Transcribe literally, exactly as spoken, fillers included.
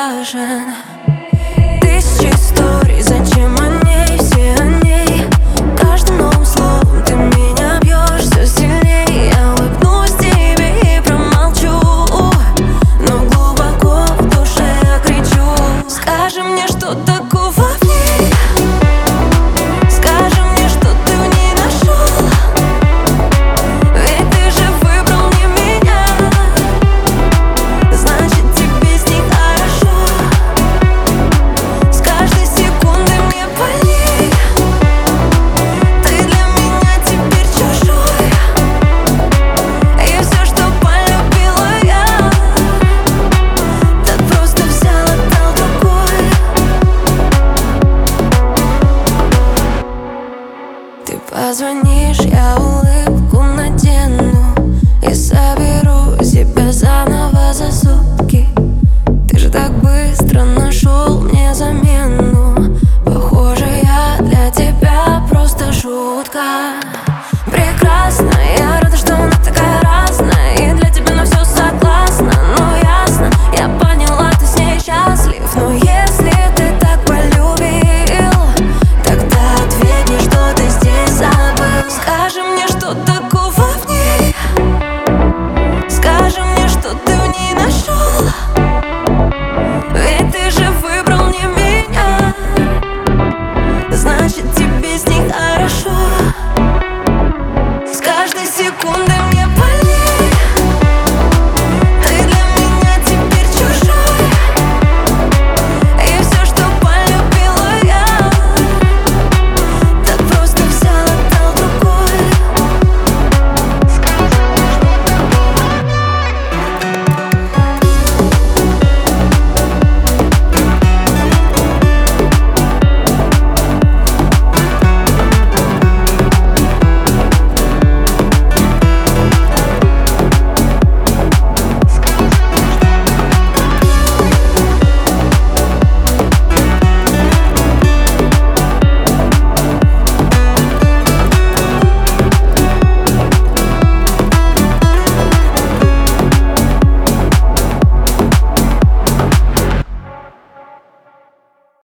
важен. Тысячи историй, зачем о ней, все о ней. Каждым новым словом ты меня бьешь все сильней. Я улыбнусь тебе и промолчу, но глубоко в душе я кричу: скажи мне, что такого в ней. Скажи мне, что ты в ней нашел. Ведь ты же выбрал не меня, значит тебе с ней хорошо. С каждой секундой мне больней. Ты для меня теперь чужой. И все, что полюбила я, так просто взял, отдал другой. Ты позвонишь, я улыбку надену и соберу себя заново за зуб.